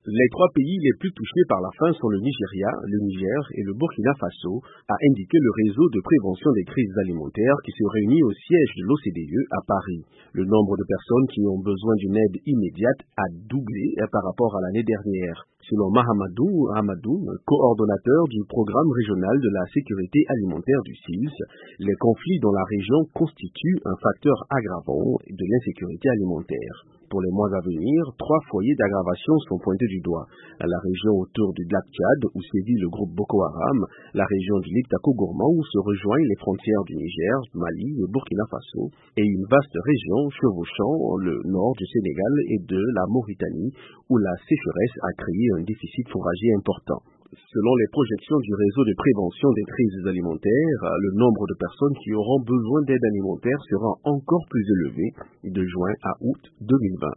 Les trois pays les plus touchés par la faim sont le Nigeria, le Niger et le Burkina Faso, a indiqué le réseau de prévention des crises alimentaires qui se réunit au siège de l'OCDE à Paris. Le nombre de personnes qui ont besoin d'une aide immédiate a doublé par rapport à l'année dernière. Selon Mahamadou Hamadou, coordonnateur du programme régional de la sécurité alimentaire du SILS, les conflits dans la région constituent un facteur aggravant de l'insécurité alimentaire. Pour les mois à venir, 3 foyers d'aggravation sont pointés du doigt. La région autour du lac Tchad, où sévit le groupe Boko Haram, la région du Liptako-Gourma, où se rejoignent les frontières du Niger, Mali et Burkina Faso, et une vaste région chevauchant le nord du Sénégal et de la Mauritanie, où la sécheresse a créé un déficit fourrager important. Selon les projections du réseau de prévention des crises alimentaires, le nombre de personnes qui auront besoin d'aide alimentaire sera encore plus élevé de juin à août 2020.